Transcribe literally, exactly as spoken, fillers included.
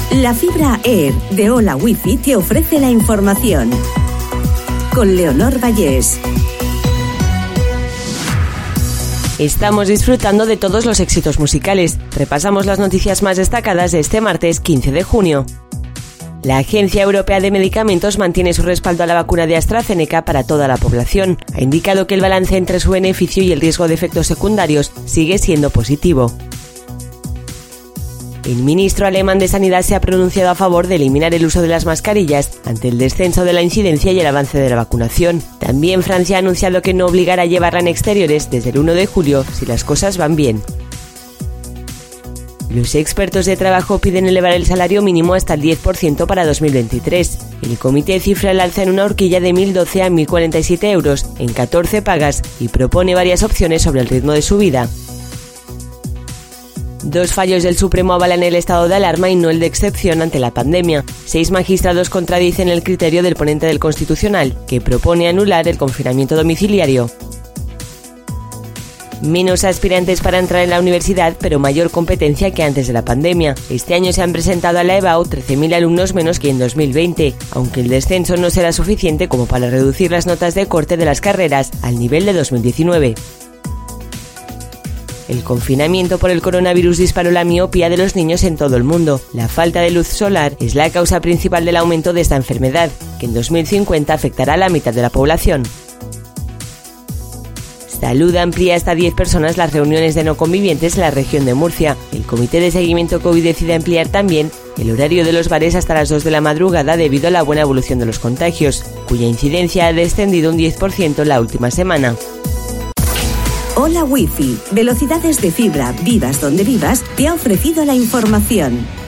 La fibra Air de Hola Wifi te ofrece la información. Con Leonor Vallés. Estamos disfrutando de todos los éxitos musicales. Repasamos las noticias más destacadas de este martes quince de junio. La Agencia Europea de Medicamentos mantiene su respaldo a la vacuna de AstraZeneca para toda la población. Ha indicado que el balance entre su beneficio y el riesgo de efectos secundarios sigue siendo positivo. El ministro alemán de Sanidad se ha pronunciado a favor de eliminar el uso de las mascarillas ante el descenso de la incidencia y el avance de la vacunación. También Francia ha anunciado que no obligará a llevarla en exteriores desde el uno de julio si las cosas van bien. Los expertos de trabajo piden elevar el salario mínimo hasta el diez por ciento para dos mil veintitrés. El comité cifra el alza en una horquilla de mil doce a mil cuarenta y siete euros en catorce pagas y propone varias opciones sobre el ritmo de subida. Dos fallos del Supremo avalan el estado de alarma y no el de excepción ante la pandemia. Seis magistrados contradicen el criterio del ponente del Constitucional, que propone anular el confinamiento domiciliario. Menos aspirantes para entrar en la universidad, pero mayor competencia que antes de la pandemia. Este año se han presentado a la EBAU trece mil alumnos menos que en dos mil veinte, aunque el descenso no será suficiente como para reducir las notas de corte de las carreras al nivel de dos mil diecinueve. El confinamiento por el coronavirus disparó la miopía de los niños en todo el mundo. La falta de luz solar es la causa principal del aumento de esta enfermedad, que en dos mil cincuenta afectará a la mitad de la población. Salud amplía hasta diez personas las reuniones de no convivientes en la región de Murcia. El Comité de Seguimiento COVID decide ampliar también el horario de los bares hasta las dos de la madrugada debido a la buena evolución de los contagios, cuya incidencia ha descendido un diez por ciento la última semana. Hola Wifi, velocidades de fibra, vivas donde vivas, te ha ofrecido la información.